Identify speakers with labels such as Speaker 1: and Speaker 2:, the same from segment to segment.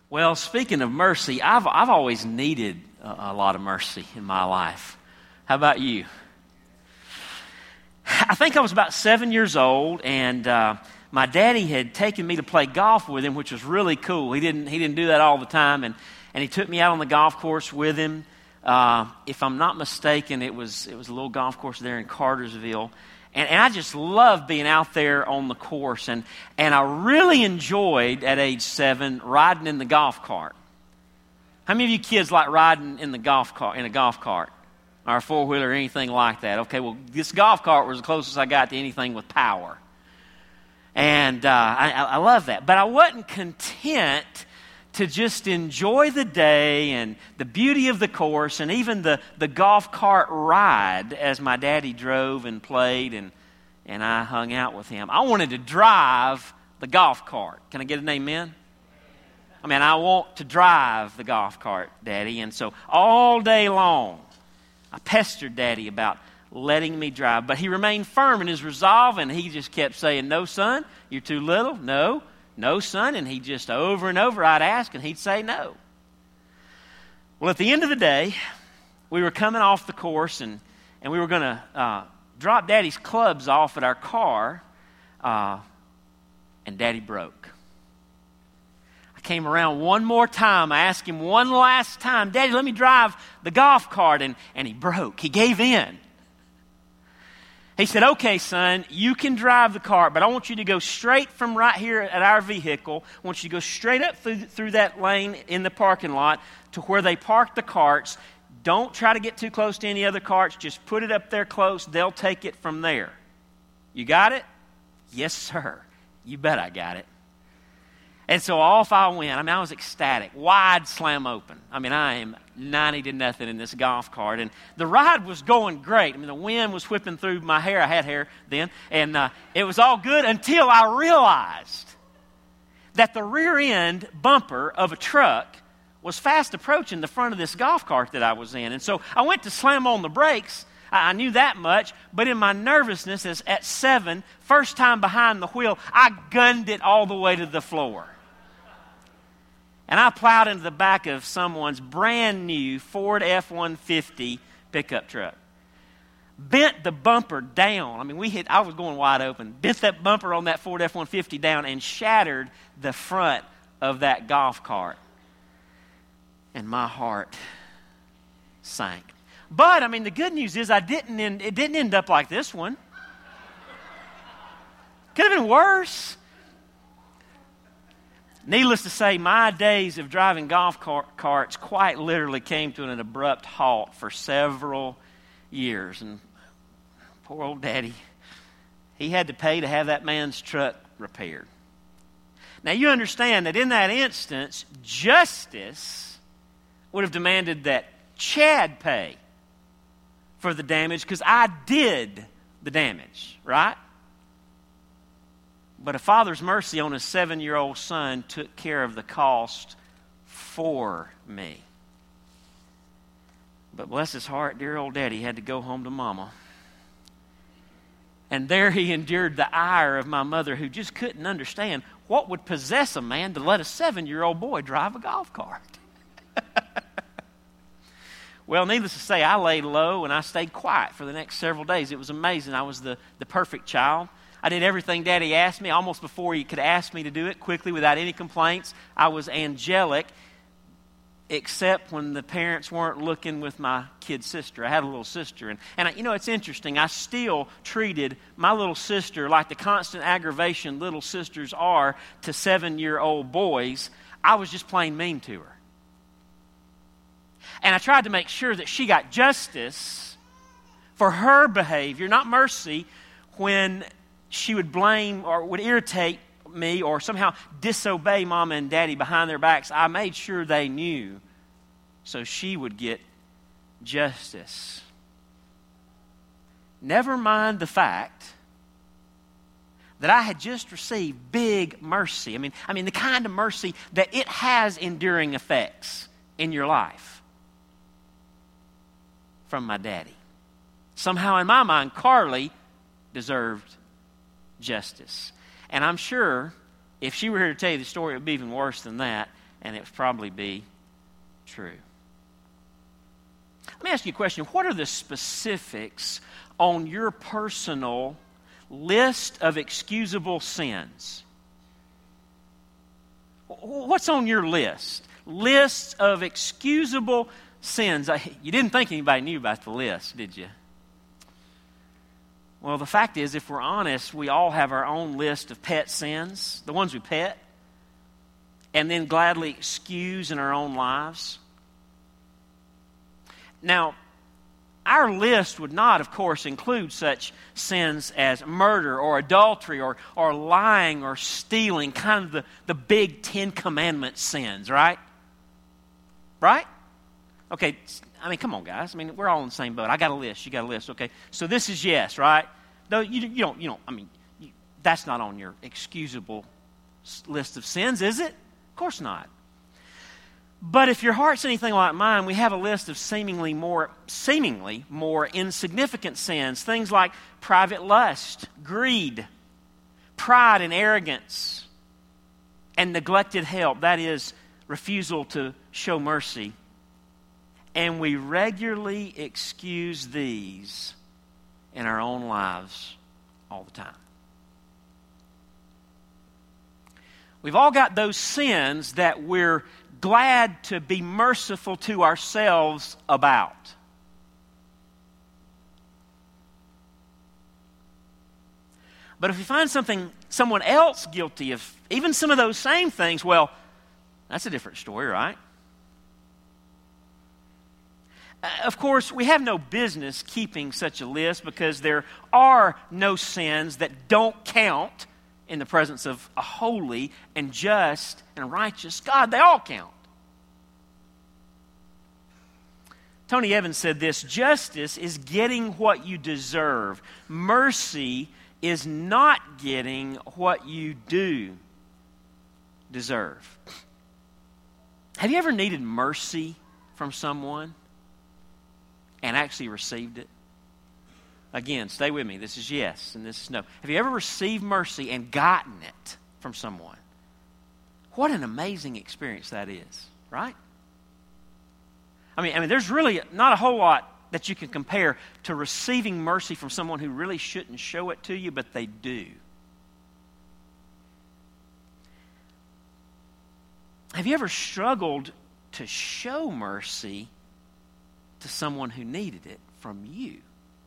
Speaker 1: Well, speaking of mercy, I've always needed a lot of mercy in my life. How about you? I think I was about 7 years old, and my daddy had taken me to play golf with him, which was really cool. He didn't do that all the time, and he took me out on the golf course with him. If I'm not mistaken, it was a little golf course there in Cartersville. And I just loved being out there on the course. And I really enjoyed, at age 7, riding in the golf cart. How many of you kids like riding in a golf cart, or a four-wheeler or anything like that? Okay, well, this golf cart was the closest I got to anything with power. And I love that. But I wasn't content to just enjoy the day and the beauty of the course and even the golf cart ride as my daddy drove and played and I hung out with him. I wanted to drive the golf cart. Can I get an amen? I mean, I want to drive the golf cart, Daddy. And so all day long, I pestered Daddy about letting me drive. But he remained firm in his resolve, and he just kept saying, "No, son, you're too little. No, son." And he just over and over, I'd ask, and he'd say no. Well, at the end of the day, we were coming off the course, and we were going to drop Daddy's clubs off at our car, and Daddy broke. I came around one more time. I asked him one last time, "Daddy, let me drive the golf cart," and he broke. He gave in. He said, "Okay, son, you can drive the cart, but I want you to go straight from right here at our vehicle. I want you to go straight up through that lane in the parking lot to where they park the carts. Don't try to get too close to any other carts. Just put it up there close. They'll take it from there. You got it?" "Yes, sir." "You bet I got it." And so off I went. I mean, I was ecstatic. Wide slam open. I mean, I am 90-0 in this golf cart. And the ride was going great. I mean, the wind was whipping through my hair. I had hair then. And it was all good until I realized that the rear end bumper of a truck was fast approaching the front of this golf cart that I was in. And so I went to slam on the brakes. I knew that much. But in my nervousness, as at 7, first time behind the wheel, I gunned it all the way to the floor. And I plowed into the back of someone's brand new Ford F-150 pickup truck. Bent the bumper down. I mean, I was going wide open. Bent that bumper on that Ford F-150 down and shattered the front of that golf cart. And my heart sank. But, I mean, the good news is it didn't end up like this one. Could have been worse. Needless to say, my days of driving golf carts quite literally came to an abrupt halt for several years. And poor old Daddy, he had to pay to have that man's truck repaired. Now, you understand that in that instance, justice would have demanded that Chad pay for the damage because I did the damage, right? But a father's mercy on his 7-year-old son took care of the cost for me. But bless his heart, dear old Daddy had to go home to Mama. And there he endured the ire of my mother, who just couldn't understand what would possess a man to let a 7-year-old boy drive a golf cart. Well, needless to say, I laid low and I stayed quiet for the next several days. It was amazing. I was the perfect child. I did everything Daddy asked me, almost before he could ask me to do it, quickly, without any complaints. I was angelic, except when the parents weren't looking with my kid sister. I had a little sister. And you know, it's interesting. I still treated my little sister like the constant aggravation little sisters are to 7-year-old boys. I was just plain mean to her. And I tried to make sure that she got justice for her behavior, not mercy, when she would blame or would irritate me or somehow disobey Mama and Daddy behind their backs. I made sure they knew so she would get justice. Never mind the fact that I had just received big mercy. I mean the kind of mercy that it has enduring effects in your life from my daddy. Somehow in my mind, Carly deserved justice. And I'm sure if she were here to tell you the story, it would be even worse than that. and it would probably be true. Let me ask you a question. What are the specifics on your personal list of excusable sins? What's on your list? Lists of excusable sins. You didn't think anybody knew about the list, did you? Well, the fact is, if we're honest, we all have our own list of pet sins, the ones we pet, and then gladly excuse in our own lives. Now, our list would not, of course, include such sins as murder or adultery or lying or stealing, kind of the big 10 Commandment sins, right? Right? Okay, I mean, come on, guys. I mean, we're all in the same boat. I got a list. You got a list. Okay, so this is yes, right? No, you don't. I mean, that's not on your excusable list of sins, is it? Of course not. But if your heart's anything like mine, we have a list of seemingly more insignificant sins. Things like private lust, greed, pride and arrogance, and neglected help. That is, refusal to show mercy. And we regularly excuse these in our own lives all the time. We've all got those sins that we're glad to be merciful to ourselves about. But if we find someone else guilty of even some of those same things, well, that's a different story, right? Of course, we have no business keeping such a list because there are no sins that don't count in the presence of a holy and just and righteous God. They all count. Tony Evans said this: justice is getting what you deserve. Mercy is not getting what you do deserve. Have you ever needed mercy from someone and actually received it? Again, stay with me. This is yes and this is no. Have you ever received mercy and gotten it from someone? What an amazing experience that is, right? I mean, there's really not a whole lot that you can compare to receiving mercy from someone who really shouldn't show it to you, but they do. Have you ever struggled to show mercy to someone who needed it from you?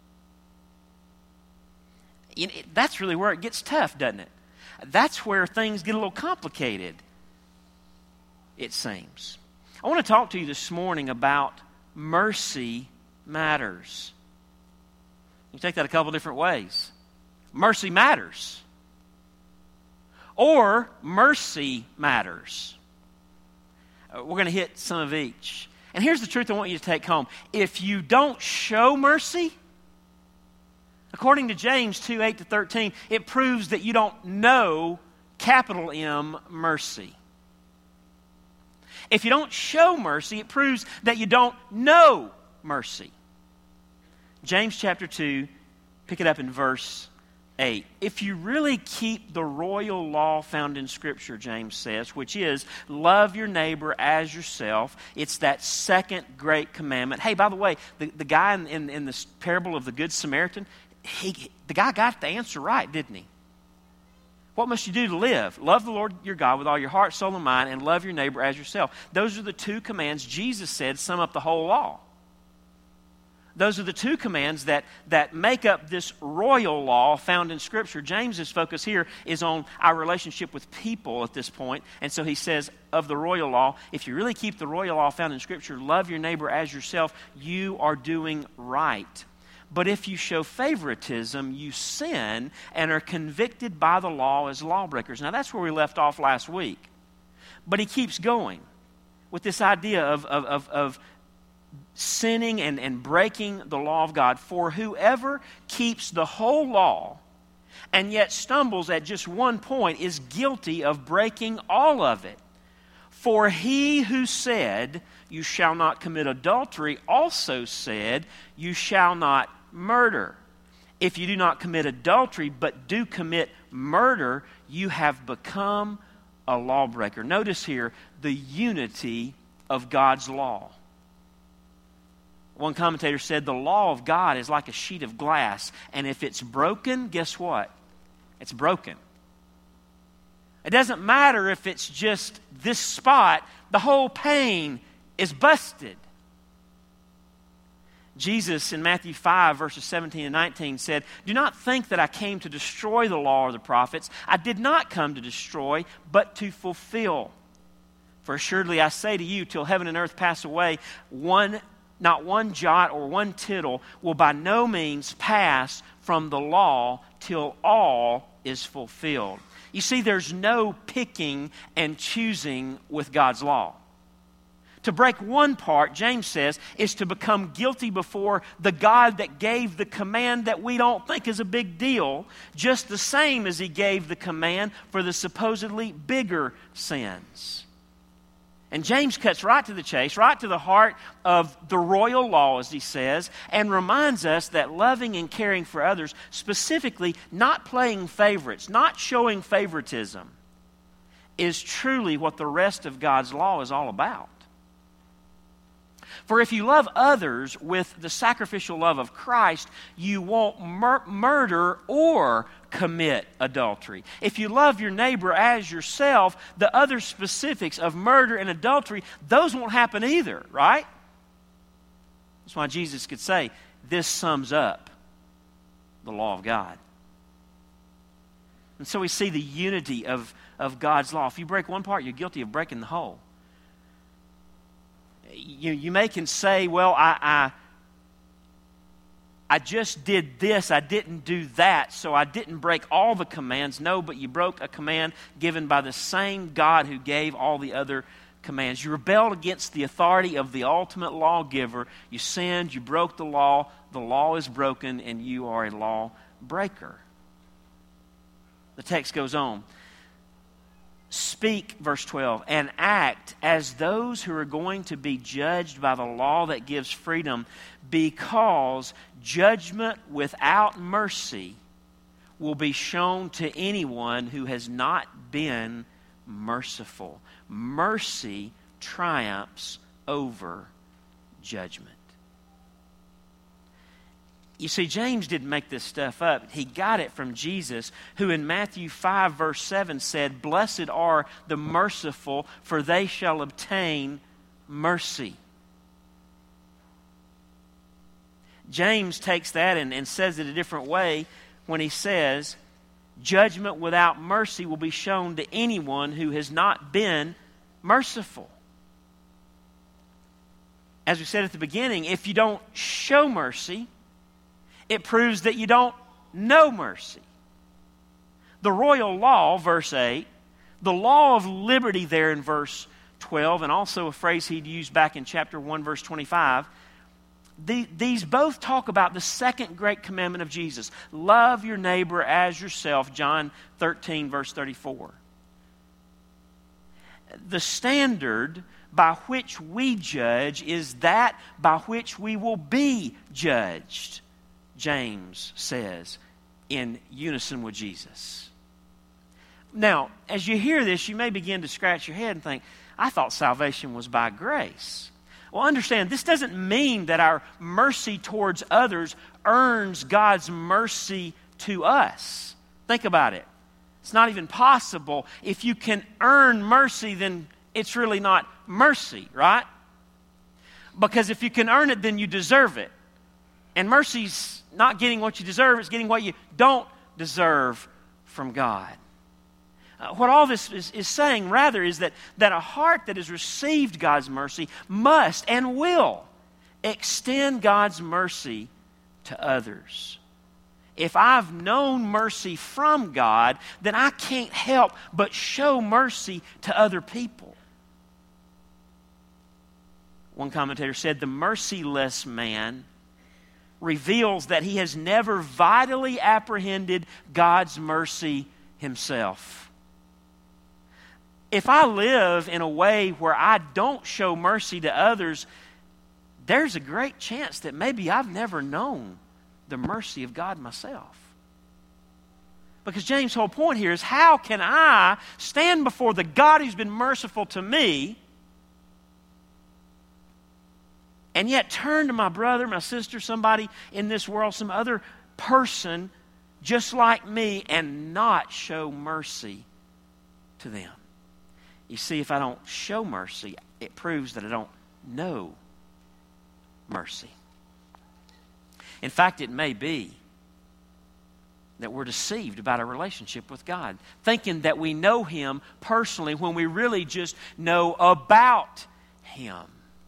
Speaker 1: That's really where it gets tough, doesn't it? That's where things get a little complicated, it seems. I want to talk to you this morning about mercy matters. You take that a couple different ways. Mercy matters. Or mercy matters. We're going to hit some of each. And here's the truth I want you to take home. If you don't show mercy, according to James 2:8-13, it proves that you don't know, capital M, mercy. If you don't show mercy, it proves that you don't know mercy. James chapter 2, pick it up in verse 8. If you really keep the royal law found in Scripture, James says, which is love your neighbor as yourself, it's that second great commandment. Hey, by the way, the guy in this parable of the Good Samaritan, the guy got the answer right, didn't he? What must you do to live? Love the Lord your God with all your heart, soul, and mind, and love your neighbor as yourself. Those are the two commands Jesus said sum up the whole law. Those are the two commands that make up this royal law found in Scripture. James's focus here is on our relationship with people at this point. And so he says of the royal law, if you really keep the royal law found in Scripture, love your neighbor as yourself, you are doing right. But if you show favoritism, you sin and are convicted by the law as lawbreakers. Now, that's where we left off last week. But he keeps going with this idea of sinning and breaking the law of God. For whoever keeps the whole law and yet stumbles at just one point is guilty of breaking all of it. For he who said, you shall not commit adultery, also said, you shall not murder. If you do not commit adultery, but do commit murder, you have become a lawbreaker. Notice here the unity of God's law. One commentator said the law of God is like a sheet of glass, and if it's broken, guess what? It's broken. It doesn't matter if it's just this spot, the whole pane is busted. Jesus in Matthew 5, verses 17 and 19 said, "Do not think that I came to destroy the law or the prophets. I did not come to destroy, but to fulfill. For assuredly I say to you, till heaven and earth pass away, not one jot or one tittle will by no means pass from the law till all is fulfilled." You see, there's no picking and choosing with God's law. To break one part, James says, is to become guilty before the God that gave the command that we don't think is a big deal, just the same as He gave the command for the supposedly bigger sins. And James cuts right to the chase, right to the heart of the royal law, as he says, and reminds us that loving and caring for others, specifically not playing favorites, not showing favoritism, is truly what the rest of God's law is all about. For if you love others with the sacrificial love of Christ, you won't murder or commit adultery. If you love your neighbor as yourself, the other specifics of murder and adultery, those won't happen either, right? That's why Jesus could say, this sums up the law of God. And so we see the unity of God's law. If you break one part, you're guilty of breaking the whole. You may can say, well, I just did this, I didn't do that, so I didn't break all the commands. No, but you broke a command given by the same God who gave all the other commands. You rebelled against the authority of the ultimate lawgiver. You sinned, you broke the law is broken, and you are a lawbreaker. The text goes on. Speak, verse 12, and act as those who are going to be judged by the law that gives freedom, because judgment without mercy will be shown to anyone who has not been merciful. Mercy triumphs over judgment. You see, James didn't make this stuff up. He got it from Jesus, who in Matthew 5, verse 7 said, "Blessed are the merciful, for they shall obtain mercy." James takes that and says it a different way when he says, judgment without mercy will be shown to anyone who has not been merciful. As we said at the beginning, if you don't show mercy, it proves that you don't know mercy. The royal law, verse 8, the law of liberty there in verse 12, and also a phrase he'd used back in chapter 1, verse 25, these both talk about the second great commandment of Jesus. Love your neighbor as yourself, John 13, verse 34. The standard by which we judge is that by which we will be judged, James says, in unison with Jesus. Now, as you hear this, you may begin to scratch your head and think, I thought salvation was by grace. Well, understand, this doesn't mean that our mercy towards others earns God's mercy to us. Think about it. It's not even possible. If you can earn mercy, then it's really not mercy, right? Because if you can earn it, then you deserve it. And mercy's not getting what you deserve, it's getting what you don't deserve from God. What all this is saying, rather, is that a heart that has received God's mercy must and will extend God's mercy to others. If I've known mercy from God, then I can't help but show mercy to other people. One commentator said, the merciless man reveals that he has never vitally apprehended God's mercy himself. If I live in a way where I don't show mercy to others, there's a great chance that maybe I've never known the mercy of God myself. Because James' whole point here is, how can I stand before the God who's been merciful to me and yet turn to my brother, my sister, somebody in this world, some other person just like me, and not show mercy to them? You see, if I don't show mercy, it proves that I don't know mercy. In fact, it may be that we're deceived about our relationship with God, thinking that we know Him personally when we really just know about Him.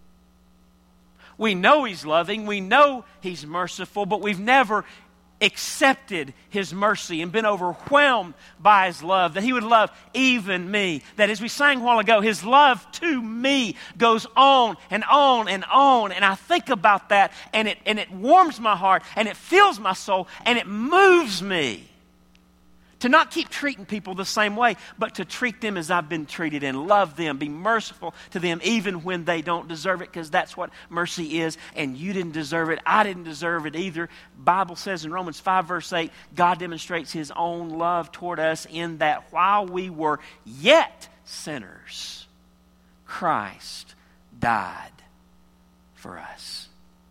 Speaker 1: We know He's loving, we know He's merciful, but we've never accepted His mercy and been overwhelmed by His love, that He would love even me. That, as we sang a while ago, His love to me goes on and on and on. And I think about that, and it warms my heart, and it fills my soul, and it moves me to not keep treating people the same way, but to treat them as I've been treated and love them, be merciful to them even when they don't deserve it, because that's what mercy is. And you didn't deserve it. I didn't deserve it either. The Bible says in Romans 5 verse 8, God demonstrates His own love toward us in that while we were yet sinners, Christ died for us.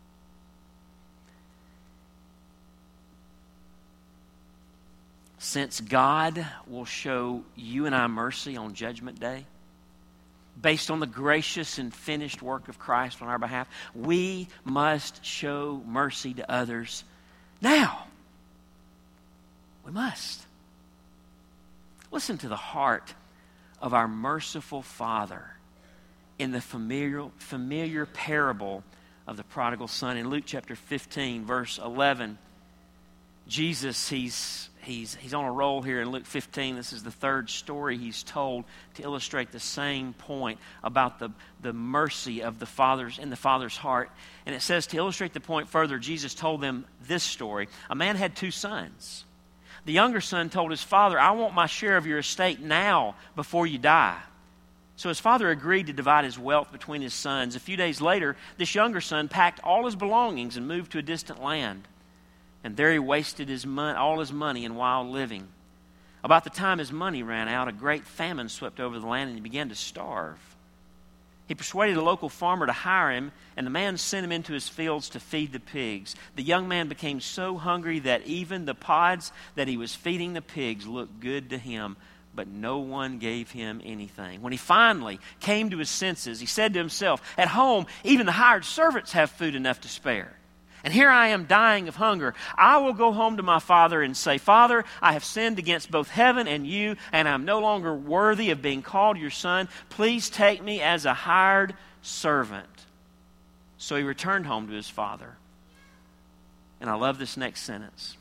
Speaker 1: Since God will show you and I mercy on Judgment Day, based on the gracious and finished work of Christ on our behalf, we must show mercy to others now. We must. Listen to the heart of our merciful Father in the familiar parable of the prodigal son. In Luke chapter 15, verse 11, Jesus, he's on a roll here in Luke 15. This is the third story he's told to illustrate the same point about the mercy of the Father's in the Father's heart. And it says, to illustrate the point further, Jesus told them this story. A man had 2 sons. The younger son told his father, I want my share of your estate now before you die. So his father agreed to divide his wealth between his sons. A few days later, this younger son packed all his belongings and moved to a distant land. And there he wasted all his money in wild living. About the time his money ran out, a great famine swept over the land and he began to starve. He persuaded a local farmer to hire him, and the man sent him into his fields to feed the pigs. The young man became so hungry that even the pods that he was feeding the pigs looked good to him, but no one gave him anything. When he finally came to his senses, he said to himself, at home, even the hired servants have food enough to spare. And here I am dying of hunger. I will go home to my father and say, Father, I have sinned against both heaven and you, and I am no longer worthy of being called your son. Please take me as a hired servant. So he returned home to his father. And I love this next sentence.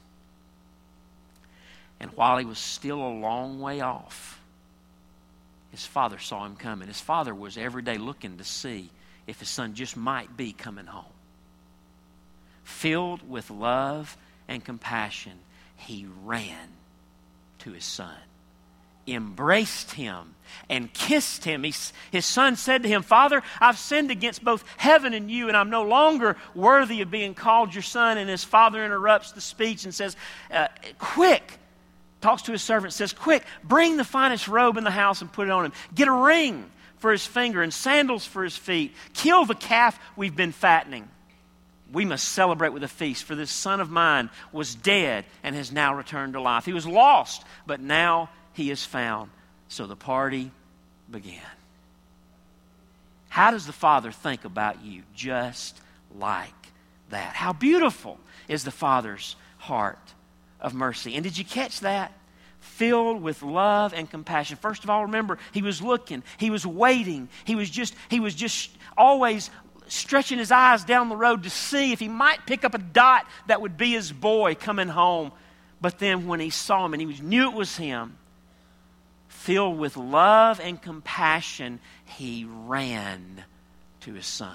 Speaker 1: And while he was still a long way off, his father saw him coming. His father was every day looking to see if his son just might be coming home. Filled with love and compassion, he ran to his son, embraced him, and kissed him. His son said to him, Father, I've sinned against both heaven and you, and I'm no longer worthy of being called your son. And his father interrupts the speech and says, quick, talks to his servant, says, quick, bring the finest robe in the house and put it on him. Get a ring for his finger and sandals for his feet. Kill the calf we've been fattening. We must celebrate with a feast, for this son of mine was dead and has now returned to life. He was lost, but now he is found. So the party began. How does the Father think about you? Just like that. How beautiful is the Father's heart of mercy. And did you catch that? Filled with love and compassion. First of all, remember, he was looking, he was waiting, he was just always stretching his eyes down the road to see if he might pick up a dot that would be his boy coming home. But then when he saw him and he knew it was him, filled with love and compassion, he ran to his son.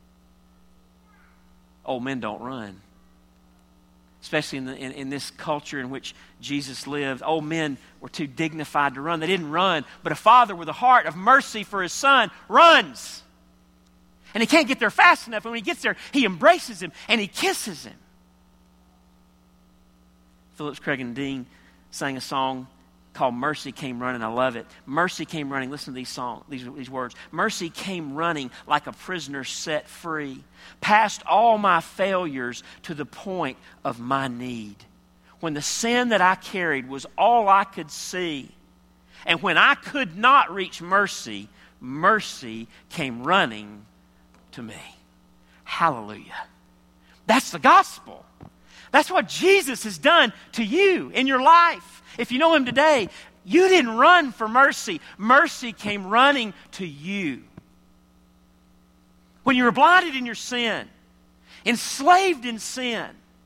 Speaker 1: Old men don't run. Especially in this culture in which Jesus lived, old men were too dignified to run. They didn't run, but a father with a heart of mercy for his son runs. And he can't get there fast enough. And when he gets there, he embraces him and he kisses him. Phillips, Craig, and Dean sang a song called Mercy Came Running. I love it. Mercy came running. Listen to these words. Mercy came running like a prisoner set free, past all my failures to the point of my need. When the sin that I carried was all I could see, and when I could not reach mercy, mercy came running to me. Hallelujah. That's the gospel. That's what Jesus has done to you in your life. If you know Him today, you didn't run for mercy. Mercy came running to you. When you were blinded in your sin, enslaved in sin,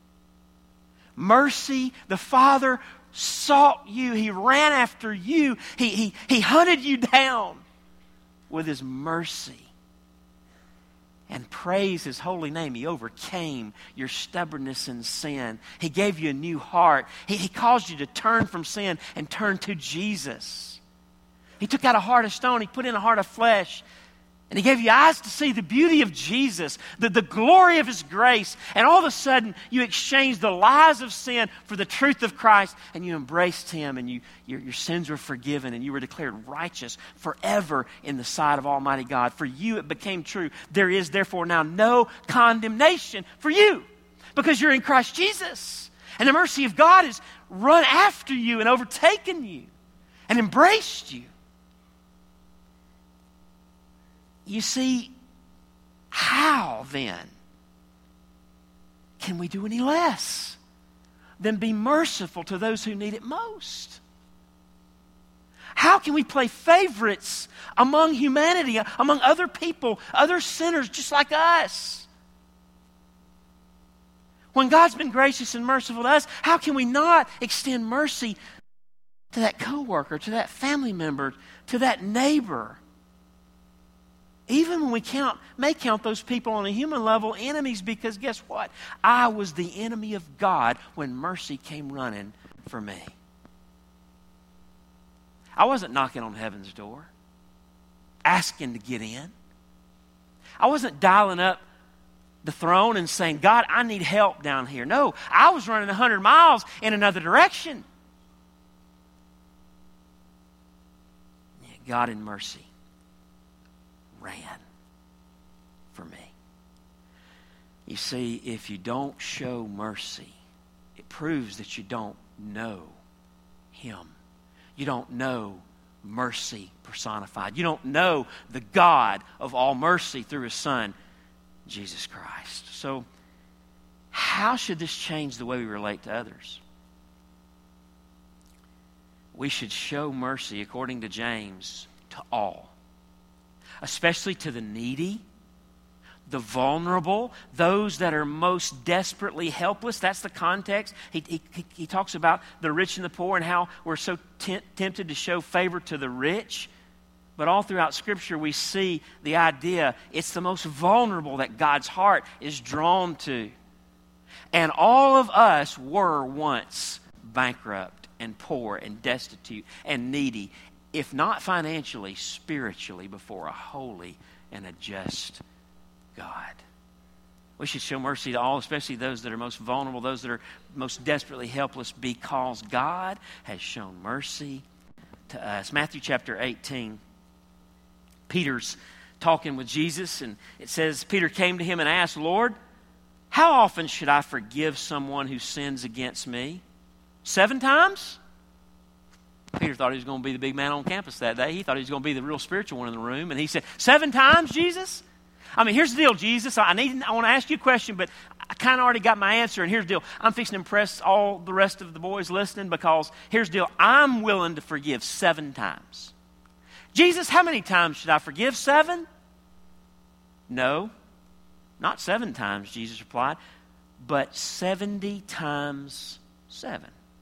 Speaker 1: mercy, the Father sought you. He ran after you. He hunted you down with His mercy. And praise His holy name. He overcame your stubbornness in sin. He gave you a new heart. He caused you to turn from sin and turn to Jesus. He took out a heart of stone. He put in a heart of flesh. And He gave you eyes to see the beauty of Jesus, the glory of His grace. And all of a sudden, you exchanged the lies of sin for the truth of Christ, and you embraced Him, and your sins were forgiven, and you were declared righteous forever in the sight of Almighty God. For you, it became true. There is therefore now no condemnation for you, because you're in Christ Jesus. And the mercy of God has run after you and overtaken you and embraced you. You see, how then can we do any less than be merciful to those who need it most? How can we play favorites among humanity, among other people, other sinners just like us? When God's been gracious and merciful to us, how can we not extend mercy to that coworker, to that family member, to that neighbor? Even when we may count those people on a human level enemies, because guess what? I was the enemy of God when mercy came running for me. I wasn't knocking on heaven's door, asking to get in. I wasn't dialing up the throne and saying, God, I need help down here. No, I was running 100 miles in another direction. Yet God in mercy ran for me. You see, if you don't show mercy, it proves that you don't know Him. You don't know mercy personified. You don't know the God of all mercy through His Son, Jesus Christ. So, how should this change the way we relate to others? We should show mercy, according to James, to all. Especially to the needy, the vulnerable, those that are most desperately helpless. That's the context. He talks about the rich and the poor and how we're so tempted to show favor to the rich. But all throughout Scripture we see the idea it's the most vulnerable that God's heart is drawn to. And all of us were once bankrupt and poor and destitute and needy, if not financially, spiritually, before a holy and a just God. We should show mercy to all, especially those that are most vulnerable, those that are most desperately helpless, because God has shown mercy to us. Matthew chapter 18, Peter's talking with Jesus, and it says, Peter came to Him and asked, Lord, how often should I forgive someone who sins against me? 7 times? Peter thought he was going to be the big man on campus that day. He thought he was going to be the real spiritual one in the room. And he said, 7 times, Jesus? I mean, here's the deal, Jesus. I want to ask you a question, but I kind of already got my answer. And here's the deal. I'm fixing to impress all the rest of the boys listening, because here's the deal. I'm willing to forgive 7 times. Jesus, how many times should I forgive? 7? No, not 7 times, Jesus replied, but 70 times 7.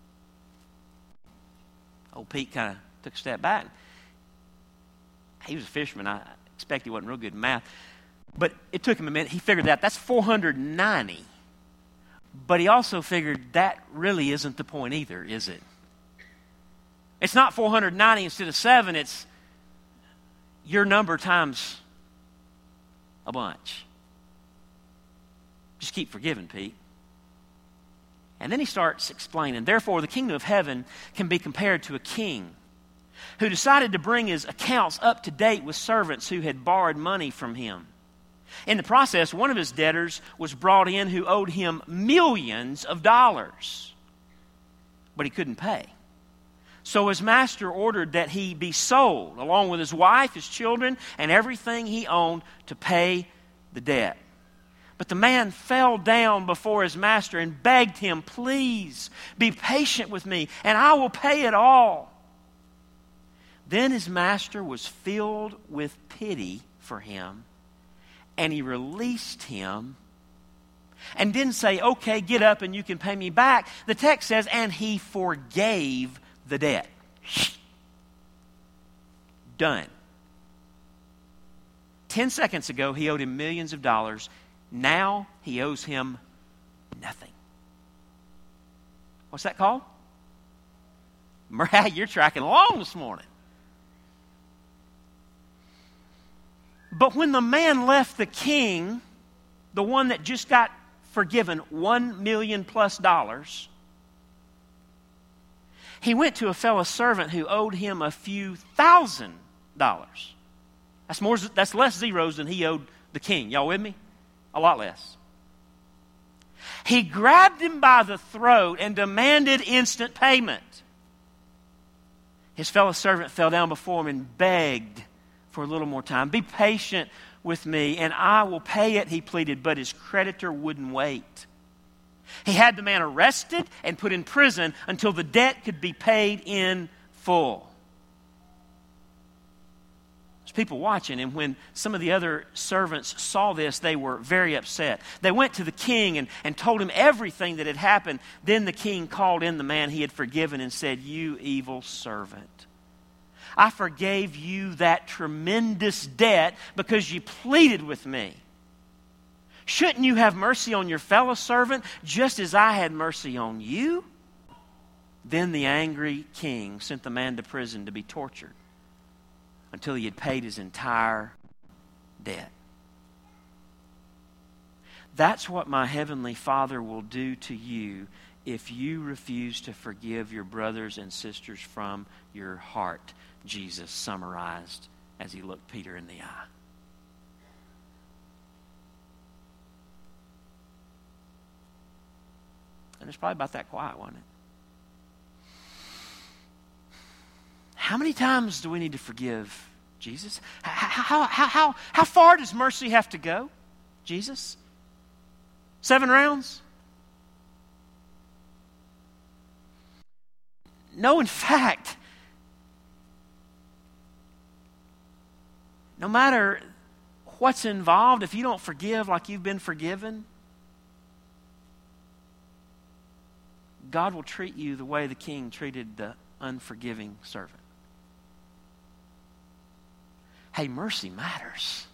Speaker 1: Old Pete kind of took a step back. He was a fisherman. I expect he wasn't real good at math. But it took him a minute. He figured that that's 490. But he also figured that really isn't the point either, is it? It's not 490 instead of 7. It's your number times a bunch. Just keep forgiving, Pete. And then he starts explaining, therefore the kingdom of heaven can be compared to a king who decided to bring his accounts up to date with servants who had borrowed money from him. In the process, one of his debtors was brought in who owed him millions of dollars, but he couldn't pay. So his master ordered that he be sold, along with his wife, his children, and everything he owned to pay the debt. But the man fell down before his master and begged him, please be patient with me, and I will pay it all. Then his master was filled with pity for him, and he released him and didn't say, okay, get up and you can pay me back. The text says, and he forgave the debt. Done. 10 seconds ago, he owed him millions of dollars. Now he owes him nothing. What's that called? You're tracking along this morning. But when the man left the king, the one that just got forgiven $1 million plus, he went to a fellow servant who owed him a few $1,000. That's less zeros than he owed the king. Y'all with me? A lot less. He grabbed him by the throat and demanded instant payment. His fellow servant fell down before him and begged for a little more time. Be patient with me and I will pay it, he pleaded, but his creditor wouldn't wait. He had the man arrested and put in prison until the debt could be paid in full. There's people watching, and when some of the other servants saw this, they were very upset. They went to the king and told him everything that had happened. Then the king called in the man he had forgiven and said, you evil servant, I forgave you that tremendous debt because you pleaded with me. Shouldn't you have mercy on your fellow servant just as I had mercy on you? Then the angry king sent the man to prison to be tortured until he had paid his entire debt. That's what my heavenly Father will do to you if you refuse to forgive your brothers and sisters from your heart, Jesus summarized as he looked Peter in the eye. And it's probably about that quiet, wasn't it? How many times do we need to forgive Jesus? How far does mercy have to go, Jesus? 7 rounds? No, in fact, no matter what's involved, if you don't forgive like you've been forgiven, God will treat you the way the king treated the unforgiving servant. Hey, mercy matters.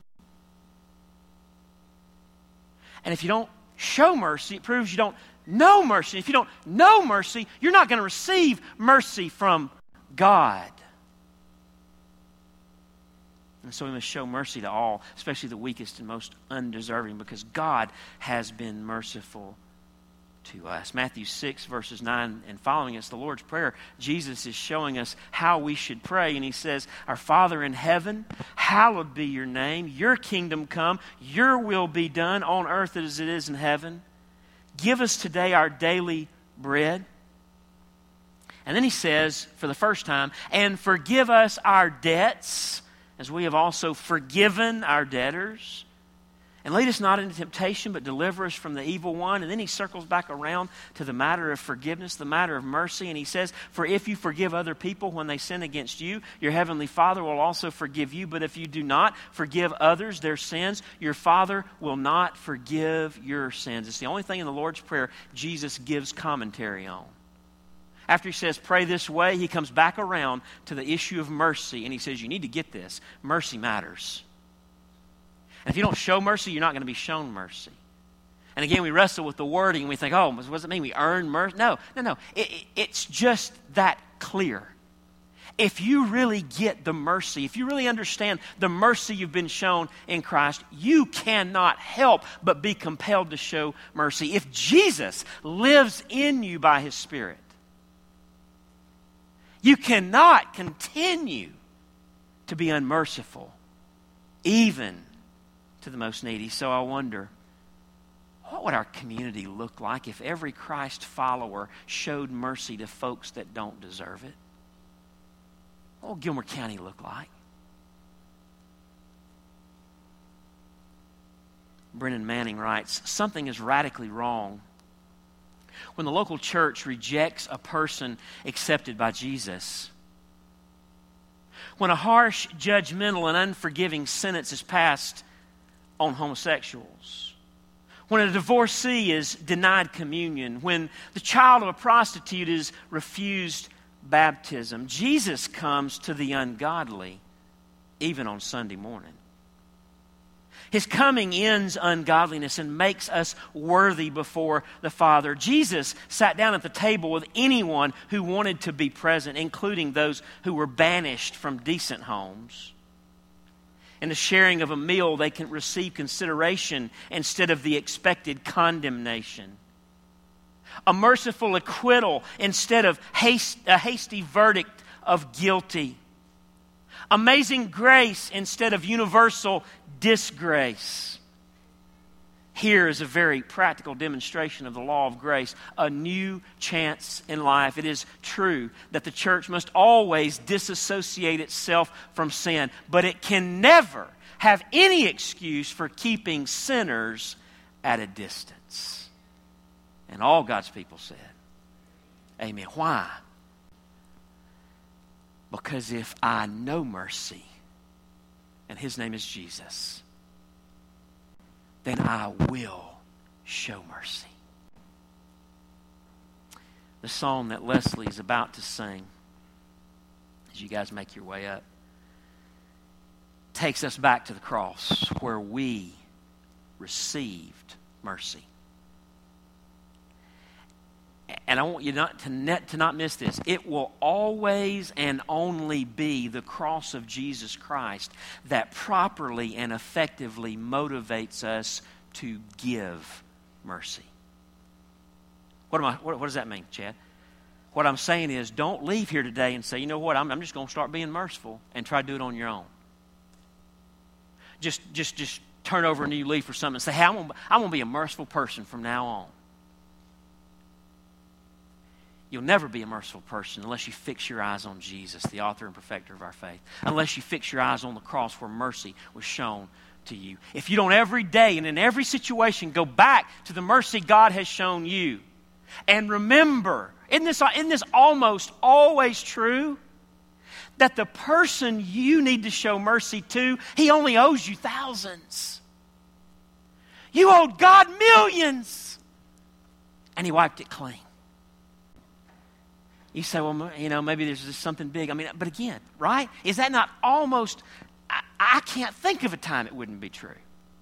Speaker 1: And if you don't show mercy, it proves you don't know mercy. If you don't know mercy, you're not going to receive mercy from God. And so we must show mercy to all, especially the weakest and most undeserving, because God has been merciful to us. Matthew 6, verses 9 and following, it's the Lord's Prayer. Jesus is showing us how we should pray. And he says, our Father in heaven, hallowed be your name. Your kingdom come. Your will be done on earth as it is in heaven. Give us today our daily bread. And then he says, for the first time, and forgive us our debts, as we have also forgiven our debtors. And lead us not into temptation, but deliver us from the evil one. And then he circles back around to the matter of forgiveness, the matter of mercy. And he says, for if you forgive other people when they sin against you, your heavenly Father will also forgive you. But if you do not forgive others their sins, your Father will not forgive your sins. It's the only thing in the Lord's Prayer Jesus gives commentary on. After he says, pray this way, he comes back around to the issue of mercy. And he says, you need to get this. Mercy matters. And if you don't show mercy, you're not going to be shown mercy. And again, we wrestle with the wording and we think, oh, what does it mean? We earn mercy? No. It's just that clear. if you really get the mercy, if you really understand the mercy you've been shown in Christ, you cannot help but be compelled to show mercy. If Jesus lives in you by His Spirit, you cannot continue to be unmerciful, even to the most needy. So I wonder, what would our community look like if every Christ follower showed mercy to folks that don't deserve it? What would Gilmer County look like? Brennan Manning writes, something is radically wrong when the local church rejects a person accepted by Jesus. When a harsh, judgmental, and unforgiving sentence is passed on homosexuals. When a divorcee is denied communion. When the child of a prostitute is refused baptism. Jesus comes to the ungodly even on Sunday morning. His coming ends ungodliness and makes us worthy before the Father. Jesus sat down at the table with anyone who wanted to be present, including those who were banished from decent homes. In the sharing of a meal, they can receive consideration instead of the expected condemnation. A merciful acquittal instead of a hasty verdict of guilty. Amazing grace instead of universal disgrace. Here is a very practical demonstration of the law of grace, a new chance in life. It is true that the church must always disassociate itself from sin, but it can never have any excuse for keeping sinners at a distance. And all God's people said, amen. Why? Because if I know mercy, and His name is Jesus, then I will show mercy. The song that Leslie is about to sing, as you guys make your way up, takes us back to the cross where we received mercy. And I want you to not miss this. It will always and only be the cross of Jesus Christ that properly and effectively motivates us to give mercy. What does that mean, Chad? What I'm saying is, don't leave here today and say, you know what, I'm just going to start being merciful and try to do it on your own. Just turn over a new leaf or something and say, hey, I'm going to be a merciful person from now on. You'll never be a merciful person unless you fix your eyes on Jesus, the author and perfecter of our faith. Unless you fix your eyes on the cross where mercy was shown to you. If you don't every day and in every situation go back to the mercy God has shown you. And remember, isn't this almost always true? That the person you need to show mercy to, He only owes you thousands. You owed God millions. And He wiped it clean. You say, well, maybe there's just something big. But again, right? Is that not almost, I can't think of a time it wouldn't be true.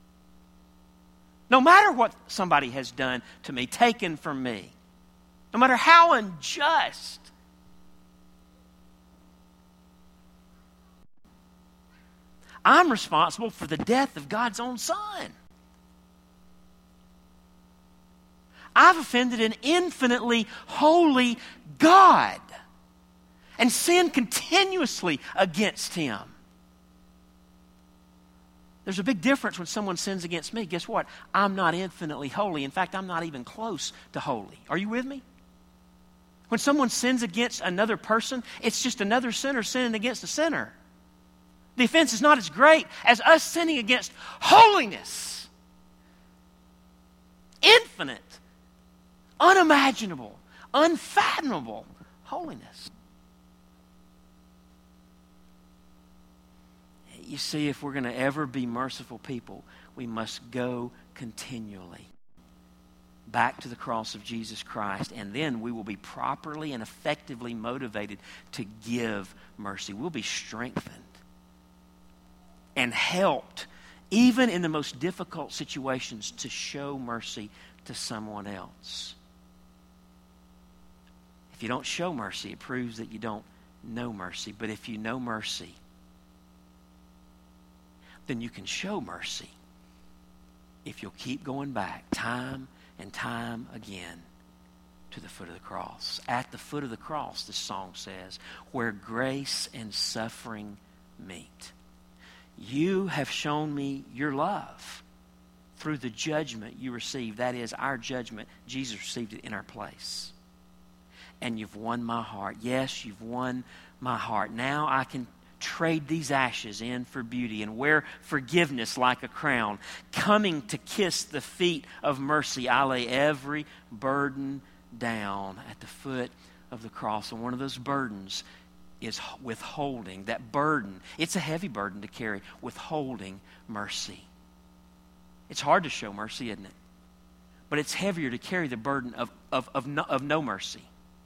Speaker 1: No matter what somebody has done to me, taken from me, no matter how unjust, I'm responsible for the death of God's own Son. I've offended an infinitely holy God and sinned continuously against Him. There's a big difference when someone sins against me. Guess what? I'm not infinitely holy. In fact, I'm not even close to holy. Are you with me? When someone sins against another person, it's just another sinner sinning against a sinner. The offense is not as great as us sinning against holiness. Infinite, unimaginable, unfathomable holiness. You see, if we're going to ever be merciful people, we must go continually back to the cross of Jesus Christ, and then we will be properly and effectively motivated to give mercy. We'll be strengthened and helped, even in the most difficult situations, to show mercy to someone else. If you don't show mercy, it proves that you don't know mercy. But if you know mercy, then you can show mercy if you'll keep going back time and time again to the foot of the cross. At the foot of the cross, the song says, where grace and suffering meet. You have shown me your love through the judgment you received. That is our judgment. Jesus received it in our place. And you've won my heart. Yes, you've won my heart. Now I can trade these ashes in for beauty and wear forgiveness like a crown. Coming to kiss the feet of mercy, I lay every burden down at the foot of the cross. And one of those burdens is withholding. That burden, it's a heavy burden to carry, withholding mercy. It's hard to show mercy, isn't it? But it's heavier to carry the burden of no mercy.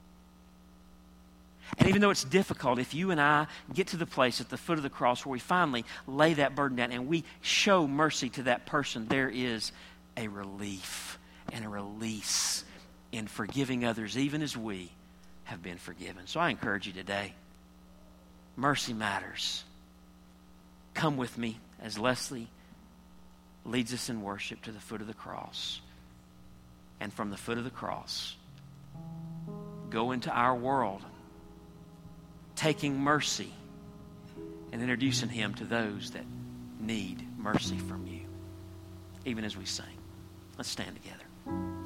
Speaker 1: And even though it's difficult, if you and I get to the place at the foot of the cross where we finally lay that burden down and we show mercy to that person, there is a relief and a release in forgiving others, even as we have been forgiven. So I encourage you today, mercy matters. Come with me as Leslie leads us in worship to the foot of the cross. And from the foot of the cross, go into our world, taking mercy and introducing Him to those that need mercy from you, even as we sing. Let's stand together.